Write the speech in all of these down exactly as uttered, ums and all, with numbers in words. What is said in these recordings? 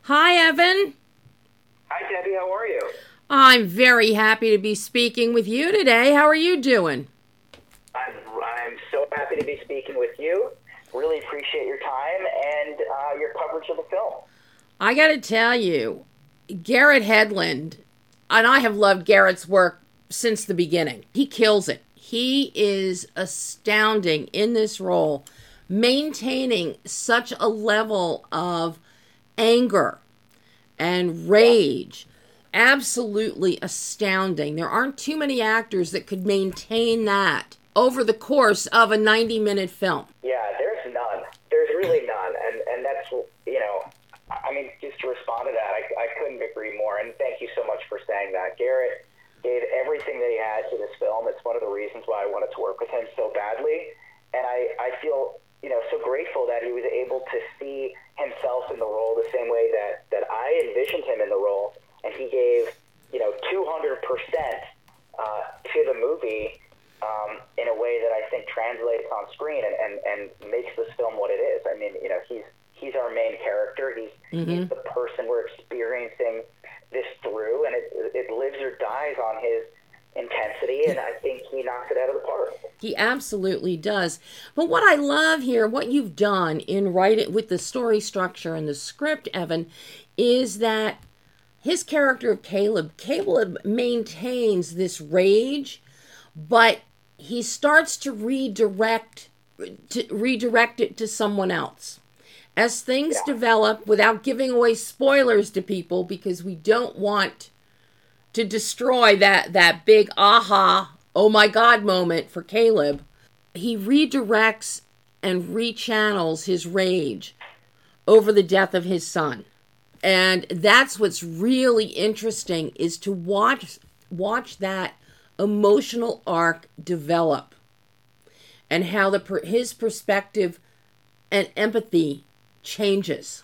Hi, Evan. Hi, Debbie. How are you? I'm very happy to be speaking with you today. How are you doing? I'm, I'm so happy to be speaking with you. Really appreciate your time and uh, your coverage of the film. I got to tell you, Garrett Hedlund, and I have loved Garrett's work since the beginning. He kills it. He is astounding in this role, maintaining such a level of anger and rage. Absolutely astounding. There aren't too many actors that could maintain that over the course of a ninety-minute film. Yeah, there's none. There's really none. And, and that's, you know, I mean, just to respond to that, I, I couldn't agree more. And thank you so much for saying that. Garrett gave everything that he had to this film. It's one of the reasons why I wanted to work with him so badly. And I, I feel, you know, so grateful that he was able to see himself in the role the same way that, that I envisioned him in the role. And he gave, you know, two hundred percent uh, to the movie um, in a way that I think translates on screen and, and, and makes this film what it is. I mean, you know, he's he's our main character. He's, mm-hmm. he's the person we're experiencing this through, and it, it lives or dies on his intensity, and I think he knocks it out of the park. He absolutely does. But what I love here, what you've done in writing with the story structure and the script, Evan, is that his character of Caleb, Caleb maintains this rage, but he starts to redirect to redirect it to someone else. As things yeah. develop, without giving away spoilers to people, because we don't want to destroy that, that big aha, oh my God moment for Caleb, he redirects and rechannels his rage over the death of his son. And that's what's really interesting, is to watch watch that emotional arc develop and how the his perspective and empathy changes.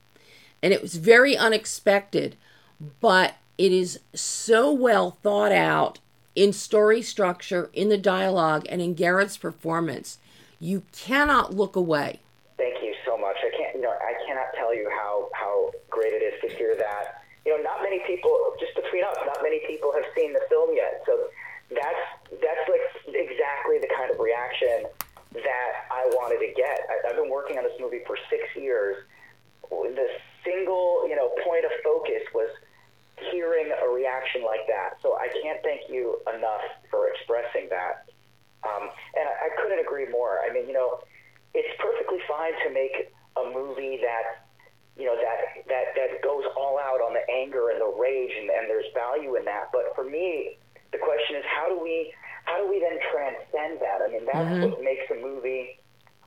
And it was very unexpected, but it is so well thought out in story structure, in the dialogue, and in Garrett's performance. You cannot look away. Thank you so much. I can't, you know, I cannot tell you how, how great it is to hear that. You know, not many people, just between us, not many people have seen the film yet. So that's that's like exactly the kind of reaction that I wanted to get. I, I've been working on this movie for six years. The single, you know, point of focus was hearing a reaction like that. So I can't thank you enough for expressing that. Um, and I, I couldn't agree more. I mean, you know, it's perfectly fine to make a movie that, you know, that that, that goes all out on the anger and the rage, and, and there's value in that. But for me, the question is, how do we how do we then transcend that? I mean, that's mm-hmm. what makes a movie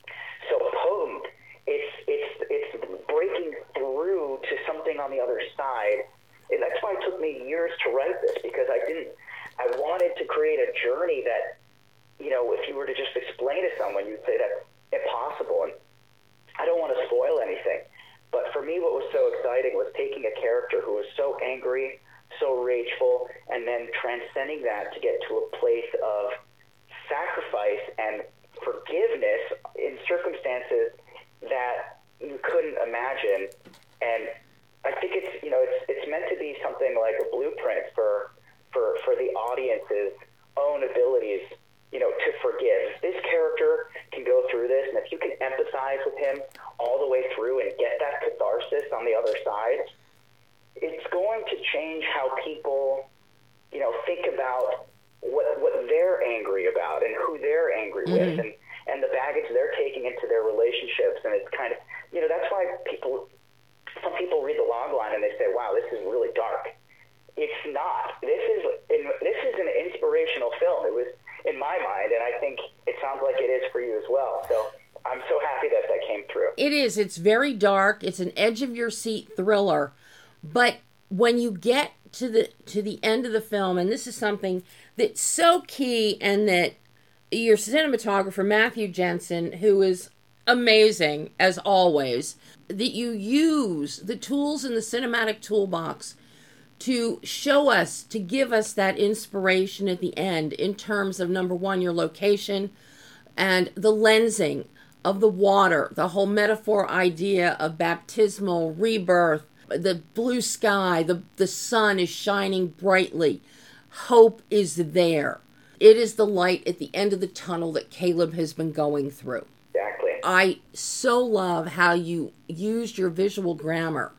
so potent. It's it's it's breaking through to something on the other side. And that's why it took me years to write this, because I didn't I wanted to create a journey that, you know, if you were to just explain to someone, you'd say that's impossible. And I don't want to spoil anything, but for me, what was so exciting was taking a character who was so angry, so rageful, and then transcending that to get to a place of sacrifice and forgiveness in circumstances that you couldn't imagine. And I think it's, you know, it's it's meant to be something like a blueprint for for, for the audience's own abilities, you know, to forgive. This character can go through this, and if you can empathize with him all the way through and get that catharsis on the other side, it's going to change how people, you know, think about what what they're angry about and who they're angry mm-hmm. with, and, and the baggage they're taking into their relationships. And it's kind of, you know, that's why people, some people read the log line and they say, wow, this is really dark. It's not. This is this is an inspirational film. It was, in my mind, and I think it sounds like it is for you as well. So I'm so happy that that came through. It is. It's very dark. It's an edge-of-your-seat thriller. But when you get to the to the end of the film, and this is something that's so key, and that your cinematographer, Matthew Jensen, who is amazing, as always, that you use the tools in the cinematic toolbox to show us, to give us that inspiration at the end in terms of, number one, your location and the lensing of the water, the whole metaphor idea of baptismal rebirth, the blue sky, the, the sun is shining brightly. Hope is there. It is the light at the end of the tunnel that Caleb has been going through. Exactly. I so love how you used your visual grammar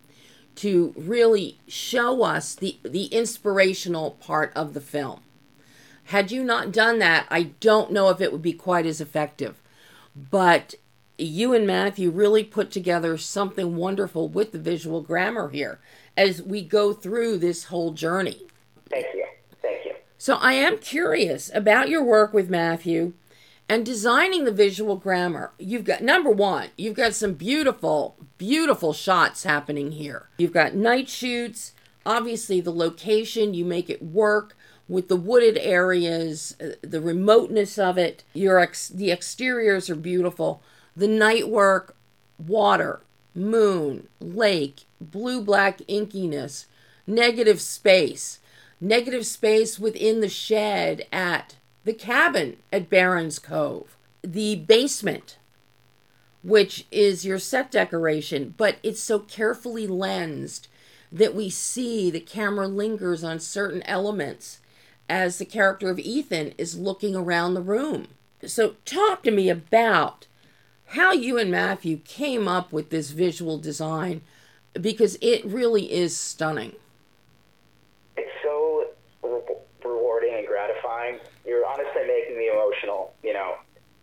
to really show us the, the inspirational part of the film. Had you not done that, I don't know if it would be quite as effective. But you and Matthew really put together something wonderful with the visual grammar here as we go through this whole journey. Thank you. Thank you. So I am curious about your work with Matthew and designing the visual grammar. You've got, number one, you've got some beautiful, beautiful shots happening here. You've got night shoots, obviously the location, you make it work with the wooded areas, the remoteness of it. Your ex- the exteriors are beautiful. The night work, water, moon, lake, blue-black inkiness, negative space, negative space within the shed at the cabin at Barron's Cove, the basement, which is your set decoration, but it's so carefully lensed that we see the camera lingers on certain elements as the character of Ethan is looking around the room. So talk to me about how you and Matthew came up with this visual design, because it really is stunning. It's so re- rewarding and gratifying. You're honestly making me emotional, you know,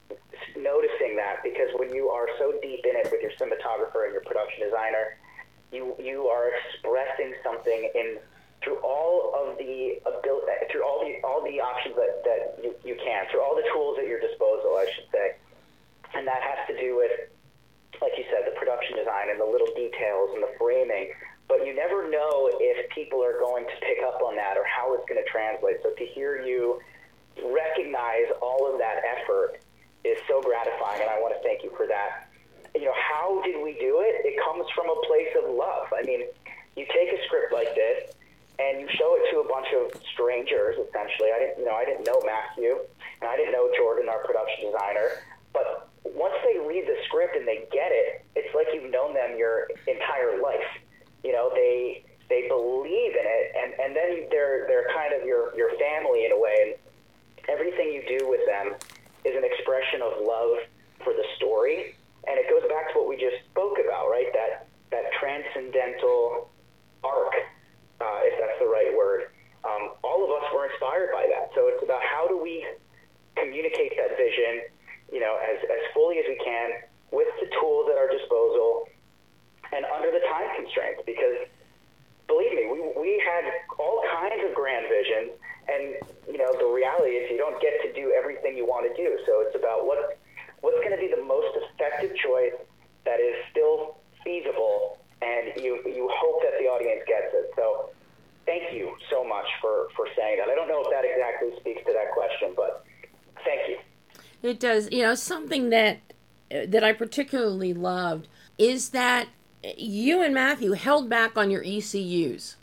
noticing that, because when you are so deep in it with your cinematographer and your production designer, you you are expressing something in through all of the ability, through all the all the options that, that you, you can, through all the tools at your disposal, I should say. And that has to do with, like you said, the production design and the little details and the framing. But you never know if people are going to pick up on that or how it's going to translate. So to hear you recognize all of that effort is so gratifying, and I want to thank you for that. You know, how did we do it? It comes from a place of love. I mean, you take a script like this, and you show it to a bunch of strangers, essentially. I didn't, you know, I didn't know Matthew, and I didn't know Jordan, our production designer. But once they read the script and they get it, it's like you've known them your entire life. You know, they they believe in it, and, and then they're they're kind of your your family in a way. And everything you do with them is an expression of love for the story, and it goes back to what we just spoke about, right? That that transcendental arc. Uh, if that's the right word. Um, all of us were inspired by that. So it's about how do we communicate that vision, you know, as, as fully as we can with the tools at our disposal and under the time constraints. Because believe me, we we had all kinds of grand visions, and you know the reality is you don't get to do everything you want to do. So it's about what what's going to be the most effective choice that is still feasible, and you you hope that the audience gets it. So thank you so much for, for saying that. I don't know if that exactly speaks to that question, but thank you. It does. You know, something that that I particularly loved is that you and Matthew held back on your E C Us.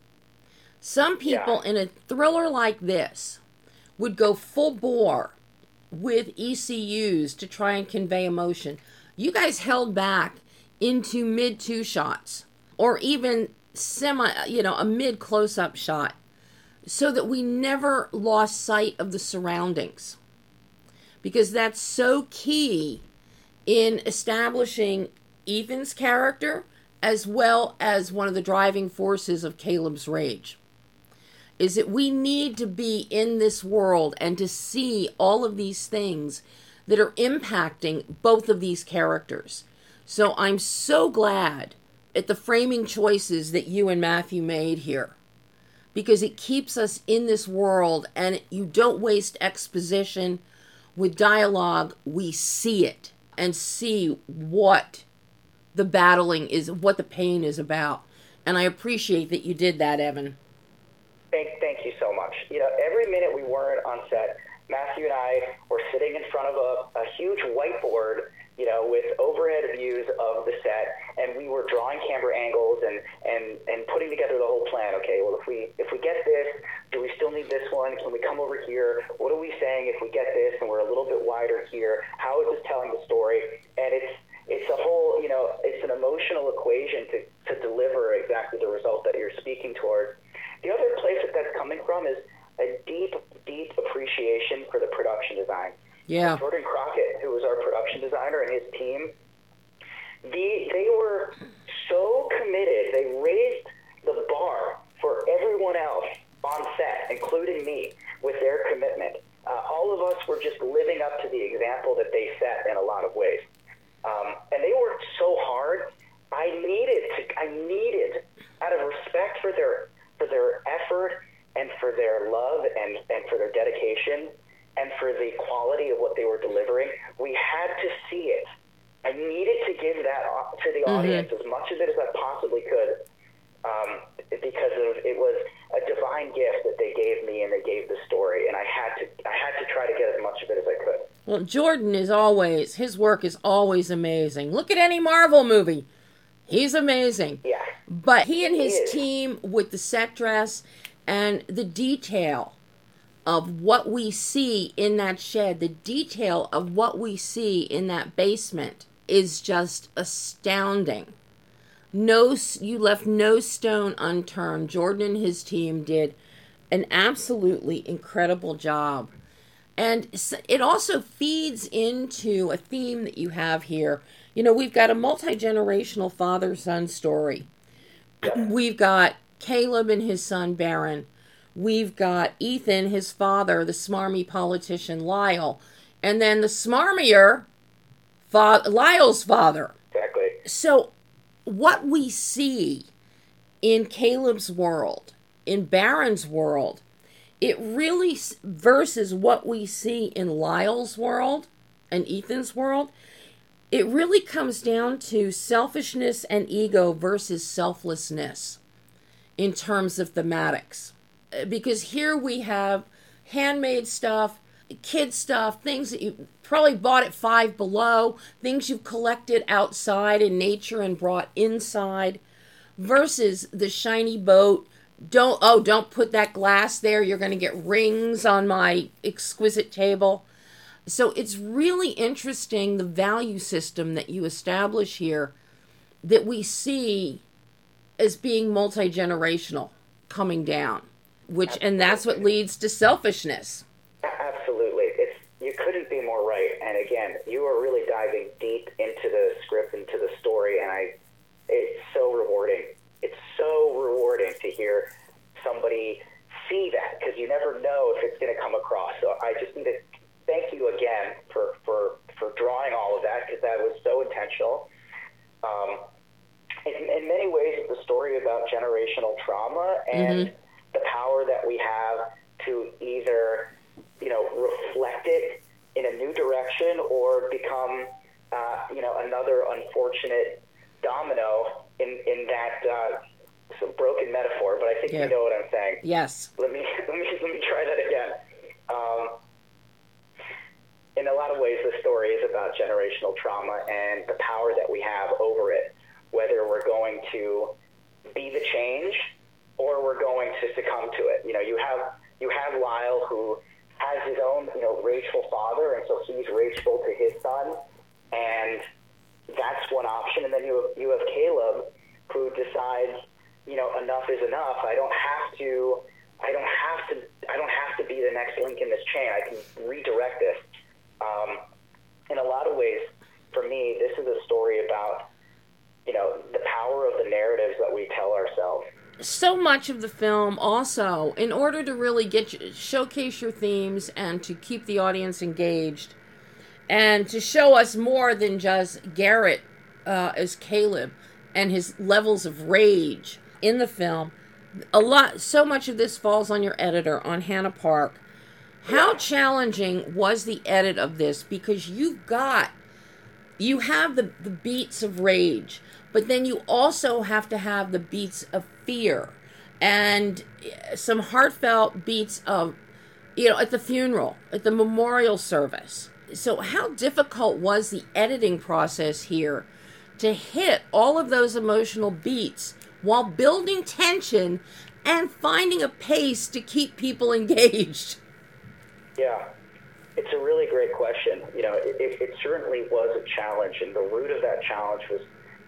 Some people yeah. in a thriller like this would go full bore with E C Us to try and convey emotion. You guys held back into mid two shots, or even semi, you know, a mid close-up shot, so that we never lost sight of the surroundings, because that's so key in establishing Ethan's character as well as one of the driving forces of Caleb's rage. Is that we need to be in this world and to see all of these things that are impacting both of these characters. So I'm so glad at the framing choices that you and Matthew made here, because it keeps us in this world, and you don't waste exposition with dialogue. We see it and see what the battling is, what the pain is about. And I appreciate that you did that, Evan. Thank, thank you so much. You know, every minute we weren't on set, Matthew and I were sitting in front of a, a huge whiteboard, you know, with overhead views of the set, and we were drawing camera angles and, and, and putting together the whole plan. Okay, well, if we if we get this, do we still need this one? Can we come over here? What are we saying if we get this and we're a little bit wider here? How is this telling the story? And it's it's a whole, you know, it's an emotional equation to, to to deliver exactly the result that you're speaking toward. The other place that that's coming from is a deep, deep appreciation for the production design. Yeah. Jordan Crockett, who was our production designer, and his team, they, they were so committed. They raised the bar for everyone else on set, including me, with their commitment. Uh, all of us were just living up to the example that they set in a lot of ways. Um, and they worked so hard. I needed to, I needed, out of respect for their for their effort and for their love and, and for their dedication and for the quality of what they were delivering, we had to see it. I needed to give that to the audience mm-hmm. as much of it as I possibly could, um, because of it was a divine gift that they gave me and they gave the story, and I had to I had to try to get as much of it as I could. Well, Jordan is always, his work is always amazing. Look at any Marvel movie. He's amazing. Yeah. But he and his he team with the set dress and the detail of what we see in that shed, the detail of what we see in that basement is just astounding. No, you left no stone unturned. Jordan and his team did an absolutely incredible job. And it also feeds into a theme that you have here. You know, we've got a multi-generational father-son story. We've got Caleb and his son, Baron. We've got Ethan, his father, the smarmy politician, Lyle. And then the smarmier, fa- Lyle's father. Exactly. So what we see in Caleb's world, in Baron's world, it really versus what we see in Lyle's world and Ethan's world, it really comes down to selfishness and ego versus selflessness in terms of thematics. Because here we have handmade stuff, kid stuff, things that you probably bought at Five Below, things you've collected outside in nature and brought inside, versus the shiny boat. Don't, oh, don't put that glass there. You're going to get rings on my exquisite table. So it's really interesting, the value system that you establish here that we see as being multi-generational coming down, which, and that's what leads to selfishness. Absolutely. It's, you couldn't be more right. And again, you are really diving deep into the script, into the story, and I, it's so rewarding. It's so rewarding to hear somebody see that, because you never know if it's going to come across. So I just need to thank you again for, for, for drawing all of that, because that was so intentional. Um, in, in many ways, it's a story about generational trauma and mm-hmm. the power that we have to either, you know, reflect it in a new direction or become, uh, you know, another unfortunate domino in, in that uh, some broken metaphor. But I think yeah. you know what I'm saying. Yes. Let me let me let me try that again. Um, in a lot of ways, the story is about generational trauma and the power that we have over it, whether we're going to be the change or we're going to succumb to it. You know, you have you have Lyle, who has his own, you know, rageful father, and so he's rageful to his son, and that's one option. And then you have, you have Caleb, who decides, you know, enough is enough. I don't have to, I don't have to, I don't have to be the next link in this chain. I can redirect this. Um, in a lot of ways, for me, this is a story about, you know, the power of the narratives that we tell ourselves. So much of the film also, in order to really get you, showcase your themes and to keep the audience engaged and to show us more than just Garrett uh, as Caleb and his levels of rage in the film, a lot, so much of this falls on your editor, on Hannah Park. How challenging was the edit of this? Because you've got, you have the, the beats of rage, but then you also have to have the beats of fear and some heartfelt beats of, you know, at the funeral, at the memorial service. So how difficult was the editing process here to hit all of those emotional beats while building tension and finding a pace to keep people engaged? Yeah, it's a really great question. You know, it, it, it certainly was a challenge, and the root of that challenge was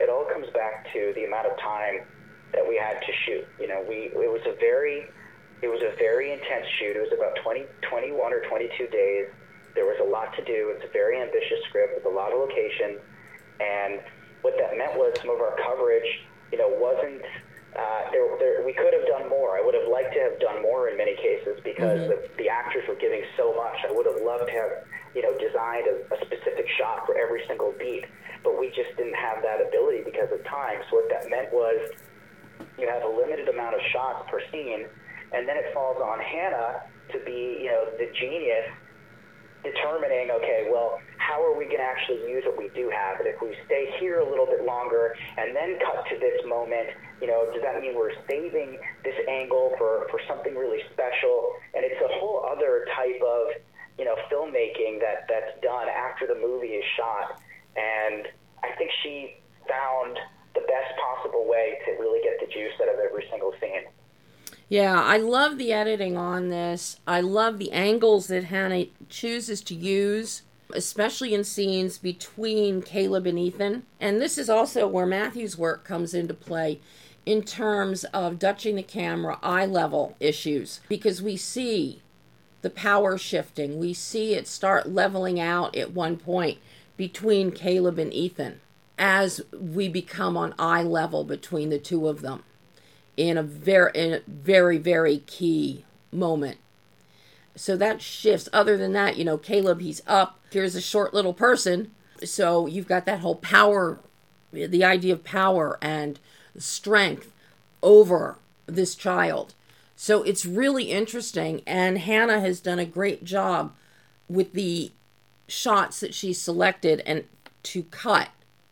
it all comes back to the amount of time that we had to shoot. You know, we it was a very it was a very intense shoot. It was about twenty, twenty-one or twenty-two days. There was a lot to do. It's a very ambitious script with a lot of locations, and what that meant was some of our coverage, you know, wasn't. Uh, there, there, we could have done more. I would have liked to have done more in many cases because mm-hmm. the, the actors were giving so much. I would have loved to have, you know, designed a, a specific shot for every single beat, but we just didn't have that ability because of time. So what that meant was you have a limited amount of shots per scene, and then it falls on Hannah to be, you know, the genius determining, okay, well, how are we going to actually use what we do have? And if we stay here a little bit longer and then cut to this moment, you know, does that mean we're saving this angle for, for something really special? And it's a whole other type of, you know, filmmaking that, that's done after the movie is shot. And I think she found the best possible way to really get the juice out of every single scene. Yeah, I love the editing on this. I love the angles that Hannah chooses to use, especially in scenes between Caleb and Ethan. And this is also where Matthew's work comes into play in terms of dutching the camera, eye level issues, because we see the power shifting. We see it start leveling out at one point between Caleb and Ethan as we become on eye level between the two of them. In a very, in a very, very key moment. So that shifts. Other than that, you know, Caleb, he's up. Here's a short little person. So you've got that whole power, the idea of power and strength over this child. So it's really interesting. And Hannah has done a great job with the shots that she selected and to cut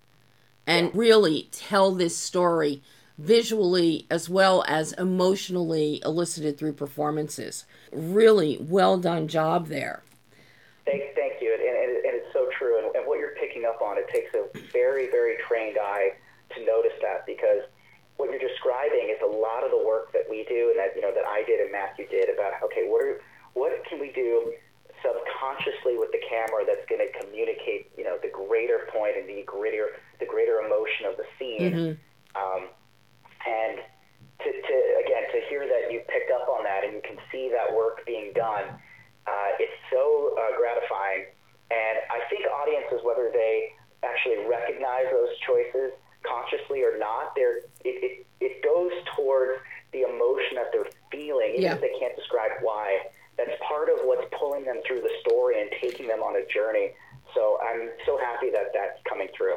and really tell this story visually as well as emotionally elicited through performances. Really well done job there. Thank, thank you. And, and, and it's so true. And, and what you're picking up on, it takes a very, very trained eye to notice that, because what you're describing is a lot of the work that we do and that, you know, that I did and Matthew did about, okay, what are, what can we do subconsciously with the camera that's going to communicate, you know, the greater point and the greater, the greater emotion of the scene. Mm-hmm. Um, And to, to again, to hear that you picked up on that and you can see that work being done, uh, it's so uh, gratifying. And I think audiences, whether they actually recognize those choices consciously or not, they're, it, it, it goes towards the emotion that they're feeling, even yeah. if they can't describe why. That's part of what's pulling them through the story and taking them on a journey. So I'm so happy that that's coming through.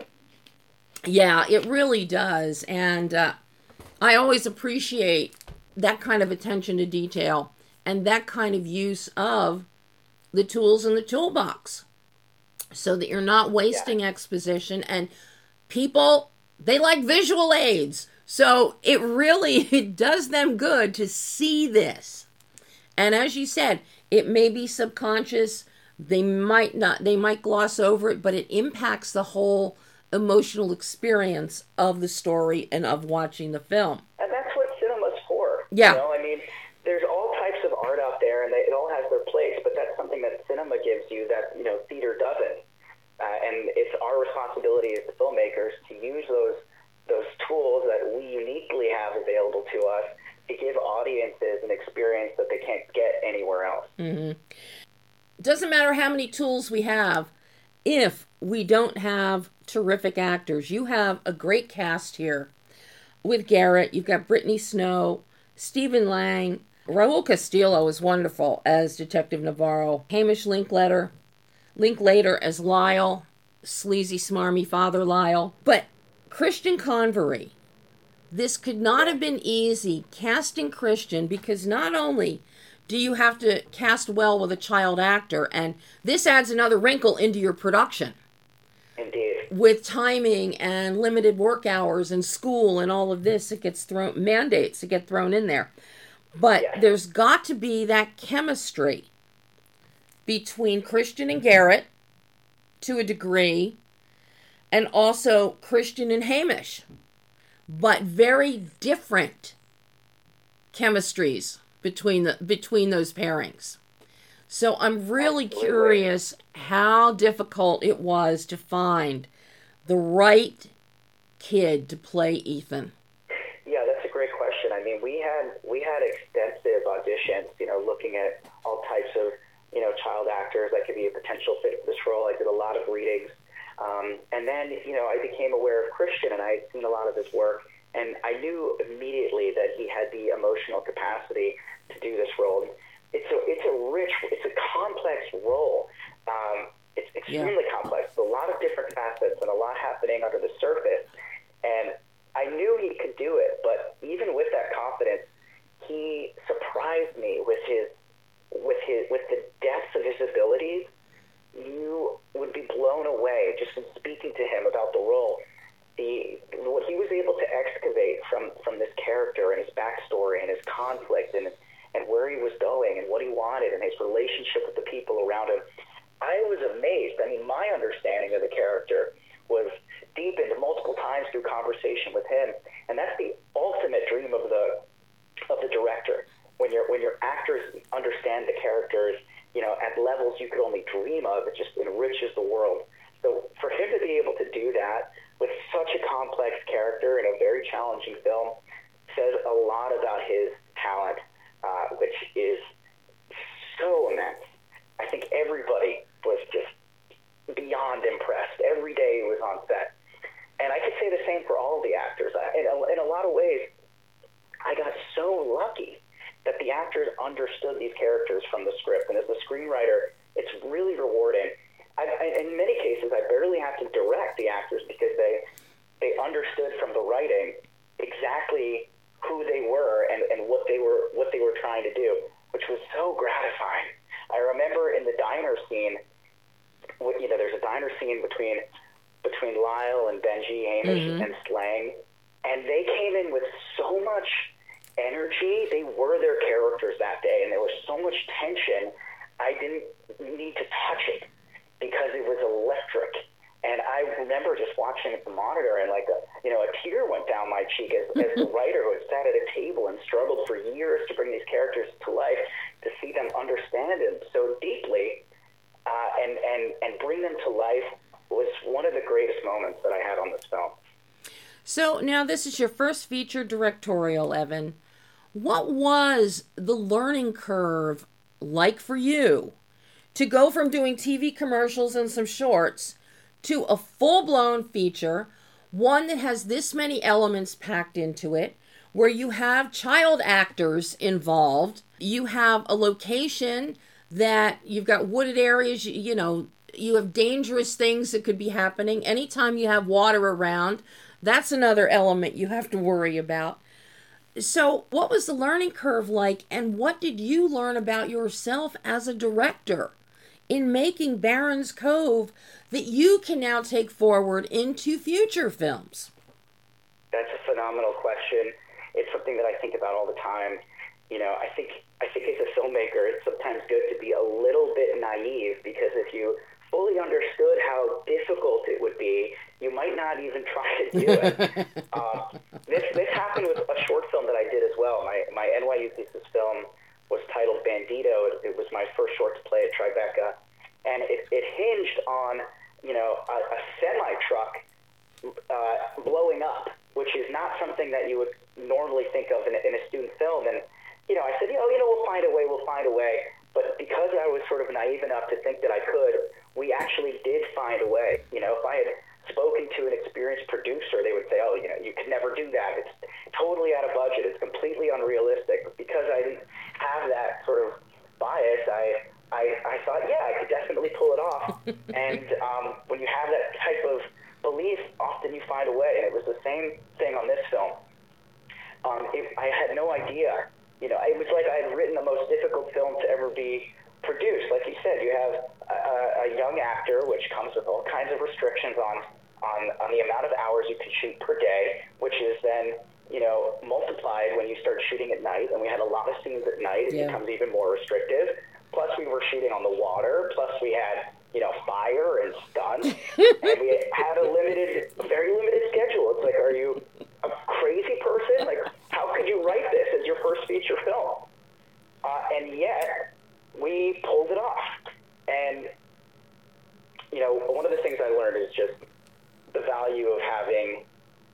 Yeah, it really does. And uh, I always appreciate that kind of attention to detail and that kind of use of the tools in the toolbox so that you're not wasting yeah. exposition. And people, they like visual aids. So it really it does them good to see this. And as you said, it may be subconscious. They might not, they might gloss over it, but it impacts the whole emotional experience of the story and of watching the film. And that's what cinema's for. Yeah. You know, I mean, there's all types of art out there, and they, it all has their place, but that's something that cinema gives you that, you know, theater doesn't. Uh, and it's our responsibility as the filmmakers to use those those tools that we uniquely have available to us to give audiences an experience that they can't get anywhere else. Mm-hmm. Doesn't matter how many tools we have if we don't have terrific actors. You have a great cast here with Garrett. You've got Brittany Snow, Stephen Lang, Raul Castillo is wonderful as Detective Navarro, Hamish Linklater, Linklater as Lyle, sleazy, smarmy father Lyle. But Christian Convery, this could not have been easy casting Christian, because not only do you have to cast well with a child actor, and this adds another wrinkle into your production. Indeed. With timing and limited work hours and school and all of this, it gets thrown, mandates that get thrown in there. But yes. There's got to be that chemistry between Christian and Garrett to a degree, and also Christian and Hamish. But very different chemistries between the between those pairings. So I'm really Absolutely. curious how difficult it was to find the right kid to play Ethan? Yeah, that's a great question. I mean, we had we had extensive auditions, you know, looking at all types of, you know, child actors that could be a potential fit for this role. I did a lot of readings. Um, and then, you know, I became aware of Christian, and I had seen a lot of his work, and I knew immediately that he had the emotional capacity to do this role. It's a, it's a rich, it's a complex role. Um, it's extremely yeah. complex. There's a lot of different facets and a lot happening under the surface. And I knew he could do it, but even with that confidence, he surprised me with his, with his, with the depth of his abilities. You would be blown away just in speaking to him about the role. The what he was able to excavate from, from this character and his backstory and his conflict and and where he was going and what he wanted and his relationship with the people around him. I was amazed. I mean, my understanding of the character was deepened multiple times through conversation with him, and that's the ultimate dream of the of the director. When your when your actors understand the characters, you know, at levels you could only dream of, it just enriches the world. So for him to be able to do that with such a complex character in a very challenging film says a lot about his talent, uh, which is so immense. I think everybody was just beyond impressed. Every day he was on set. And I could say the same for all of the actors. I, in, a, in a lot of ways, I got so lucky that the actors understood these characters from the script. And as a screenwriter, it's really rewarding. I, I, in many cases, I barely have to direct the actors because they they understood from the writing exactly who they were and, and what they were what they were trying to do, which was so gratifying. I remember in the diner scene, you know, there's a diner scene between between Lyle and Benji, Hamish, mm-hmm. and Slang, and they came in with so much energy. They were their characters that day, and there was so much tension. I didn't need to touch it because it was electric. And I remember just watching at the monitor, and like a, you know, a tear went down my cheek as, as the writer who had sat at a table and struggled for years to bring these characters to life, to see them understand them so deeply uh, and and and bring them to life was one of the greatest moments that I had on this film. So now this is your first feature directorial, Evan. What was the learning curve like for you to go from doing T V commercials and some shorts to a full-blown feature, one that has this many elements packed into it, where you have child actors involved, you have a location that you've got wooded areas, you know, you have dangerous things that could be happening. Anytime you have water around, that's another element you have to worry about. So what was the learning curve like, and what did you learn about yourself as a director in making Barron's Cove that you can now take forward into future films? That's a phenomenal question. It's something that I think about all the time. You know, I think I think as a filmmaker, it's sometimes good to be a little bit naive, because if you fully understood how difficult it would be, you might not even try to do it. um, this this happened with a short film that I did as well. My my N Y U thesis film was titled Bandito. It, it was my first short to play at Tribeca, and it, it hinged on, you know, a, a semi truck uh, blowing up, which is not something that you would normally think of in a, in a student film. And you know, I said, you know, you know, we'll find a way, we'll find a way. But because I was sort of naive enough to think that I could, we actually did find a way. You know, if I had spoken to an experienced producer, they would say, oh, you know, you could never do that. It's totally out of budget. It's completely unrealistic. But because I didn't have that sort of bias, I I, I thought, yeah, I could definitely pull it off. And um, when you have that type of belief, often you find a way. And it was the same thing on this film. Um, it, I had no idea. You know, it was like I had written the most difficult film to ever be produced. Like you said, you have a, a young actor, which comes with all kinds of restrictions on, on, on the amount of hours you can shoot per day, which is then, you know, multiplied when you start shooting at night. And we had a lot of scenes at night. It yeah. becomes even more restrictive. Plus, we were shooting on the water. Plus, we had, you know, fire and stunts. And we had a limited, very limited schedule. It's like, are you a crazy person? Like, how could you write this as your first feature film? Uh, and yet, we pulled it off. And, you know, one of the things I learned is just the value of having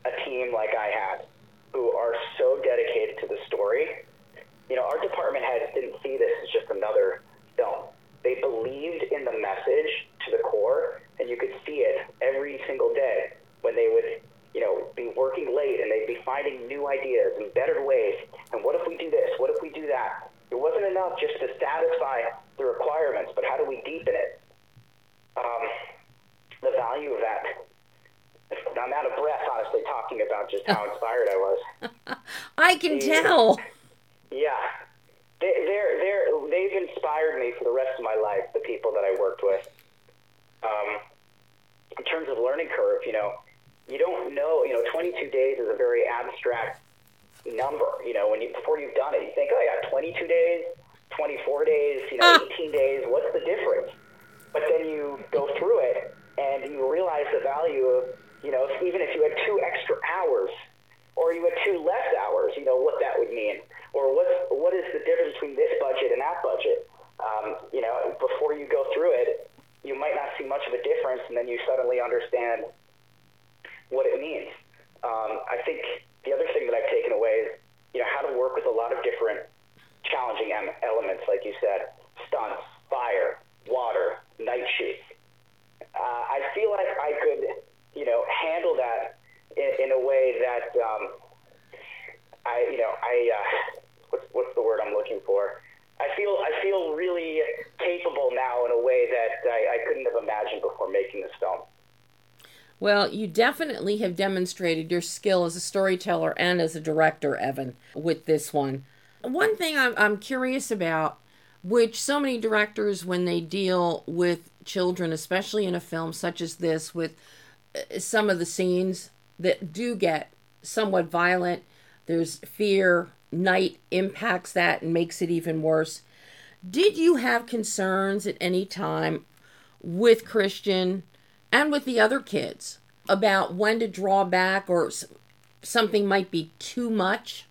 a team like I had, who are so dedicated to the story. You know, our department heads didn't see this as just another film. They believed in the message to the core, and you could see it every single day when they would, you know, be working late and they'd be finding new ideas and better ways. And what if we do this? What if we do that? It wasn't enough just to satisfy the requirements, but how do we deepen it? Um, the value of that. I'm out of breath, honestly, talking about just how inspired I was. I can the, tell. Yeah. They, they're, they're, they've inspired me for the rest of my life, the people that I worked with. Um, in terms of learning curve, you know, you don't know, you know, twenty-two days is a very abstract number. You know, when you, before you've done it, you think, oh yeah, twenty-two days, twenty-four days, you know, eighteen days, what's the difference? But then you go through it and you realize the value of, you know, even if you had two extra hours or you had two less hours, you know, what that would mean. Or what, what is the difference between this budget and that budget? Um, you know, before you go through it, you might not see much of a difference, and then you suddenly understand what it means. Um, I think the other thing that I've taken away is, you know, how to work with a lot of different challenging em- elements, like you said, stunts, fire, water, night shoots. Uh, I feel like I could, you know, handle that in, in a way that, um, I, you know, I, uh, what's, what's the word I'm looking for? I feel, I feel really capable now in a way that I, I couldn't have imagined before making this film. Well, you definitely have demonstrated your skill as a storyteller and as a director, Evan, with this one. One thing I'm, I'm curious about, which so many directors, when they deal with children, especially in a film such as this, with some of the scenes that do get somewhat violent, there's fear, night impacts that and makes it even worse. Did you have concerns at any time with Christian and with the other kids about when to draw back, or something might be too much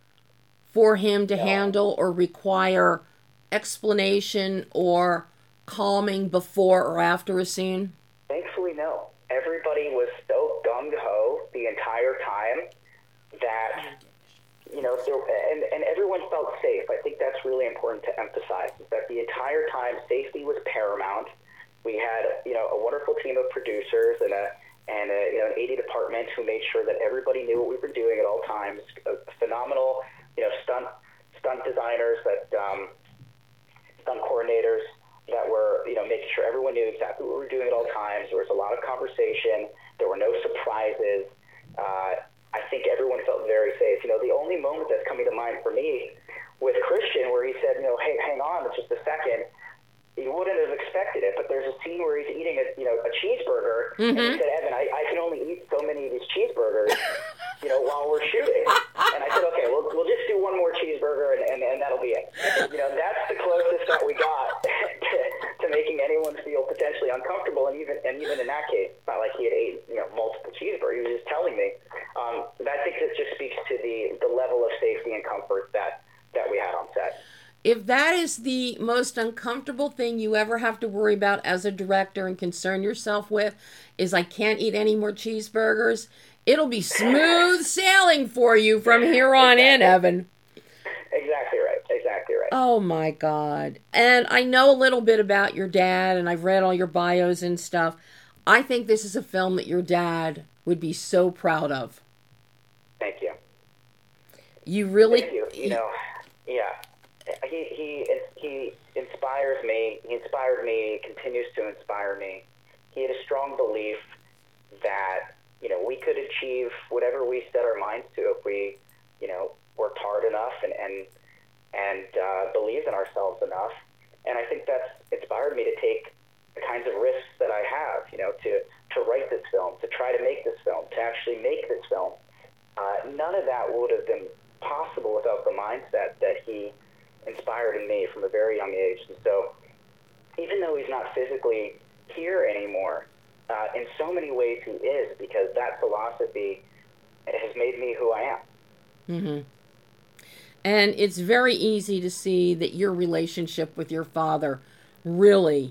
for him to handle or require explanation or calming before or after a scene? Thankfully, no. Everybody was so gung-ho the entire time that, you know, there, and, and everyone felt safe. I think that's really important to emphasize, is that the entire time safety was paramount. We had, you know, a wonderful team of producers and a and a, you know, an A D department who made sure that everybody knew what we were doing at all times. A phenomenal, you know, stunt stunt designers, that um, stunt coordinators that were, you know, making sure everyone knew exactly what we were doing at all times. There was a lot of conversation. There were no surprises. Uh, I think everyone felt very safe. You know, the only moment that's coming to mind for me with Christian, where he said, you know, hey, hang on just a second. You wouldn't have expected it, but there's a scene where he's eating a, you know, a cheeseburger, mm-hmm. and he said, Evan, I, I can only eat so many of these cheeseburgers, you know, while we're shooting. And I said, okay, we'll, we'll just do one more cheeseburger, and, and, and that'll be it. You know, that's the closest that we got to, to making anyone feel potentially uncomfortable, and even and even in that case, it's not like he had ate, you know, multiple cheeseburgers. He was just telling me. Um, I think this just speaks to the, the level of safety and comfort that, that we had on set. If that is the most uncomfortable thing you ever have to worry about as a director and concern yourself with, is I can't eat any more cheeseburgers, it'll be smooth sailing for you from here on in, Evan. Exactly right. Exactly right. Oh, my God. And I know a little bit about your dad, and I've read all your bios and stuff. I think this is a film that your dad would be so proud of. Thank you. You really... Thank you. You know, yeah. He he he inspires me. He inspired me. Continues to inspire me. He had a strong belief that, you know, we could achieve whatever we set our minds to if we, you know, worked hard enough and and and uh, believed in ourselves enough. And I think that's inspired me to take the kinds of risks that I have. You know, to to write this film, to try to make this film, to actually make this film. Uh, none of that would have been possible without the mindset that he inspired in me from a very young age. And so even though he's not physically here anymore, uh, in so many ways he is, because that philosophy has made me who I am. Mm-hmm. And it's very easy to see that your relationship with your father really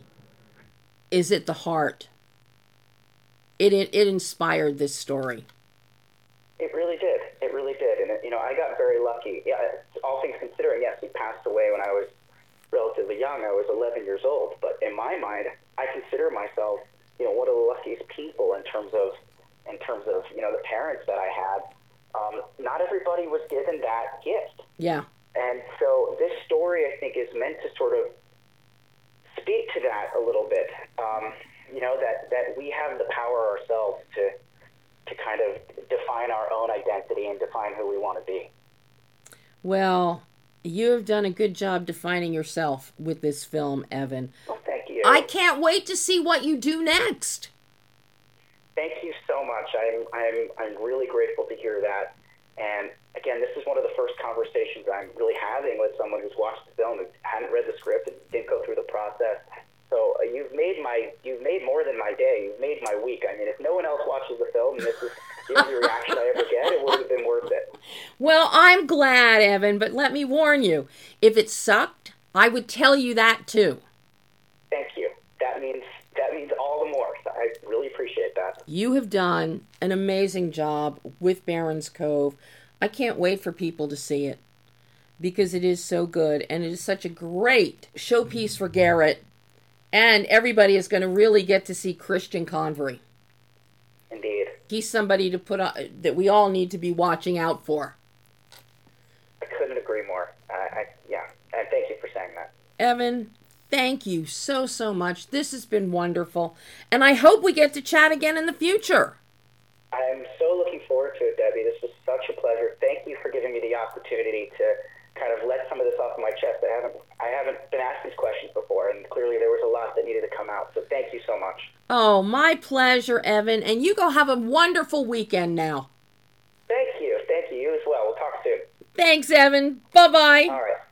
is at the heart. It, it, it inspired this story. It really did. It really did. And, you know, I got very lucky. Yeah, all things considering, yes, he passed away when I was relatively young. I was eleven years old. But in my mind, I consider myself, you know, one of the luckiest people in terms of, in terms of, you know, the parents that I had. Um, not everybody was given that gift. Yeah. And so this story, I think, is meant to sort of speak to that a little bit. Um, you know, that, that we have the power ourselves to to kind of define our own identity and define who we want to be. Well, you have done a good job defining yourself with this film, Evan. Well, thank you. I can't wait to see what you do next. Thank you so much. I'm I'm I'm really grateful to hear that. And again, this is one of the first conversations I'm really having with someone who's watched the film and hadn't read the script and didn't go through the process. So uh, you've made my you've made more than my day. You've made my week. I mean, if no one else watches the film and this is the only reaction I ever get, it would have been worth it. Well, I'm glad, Evan, but let me warn you, if it sucked, I would tell you that too. Thank you. That means that means all the more. So I really appreciate that. You have done an amazing job with Barron's Cove. I can't wait for people to see it because it is so good and it is such a great showpiece for Garrett. And everybody is going to really get to see Christian Convery. Indeed. He's somebody to put on, that we all need to be watching out for. I couldn't agree more. Uh, I, yeah, and thank you for saying that. Evan, thank you so, so much. This has been wonderful. And I hope we get to chat again in the future. I'm so looking forward to it, Debbie. This was such a pleasure. Thank you for giving me the opportunity to kind of let some of this off my chest. I haven't I haven't been asked these questions before, and clearly there was a lot that needed to come out. So thank you so much. Oh, my pleasure, Evan. And you go have a wonderful weekend now. Thank you. Thank you. You as well. We'll talk soon. Thanks, Evan. Bye-bye. All right.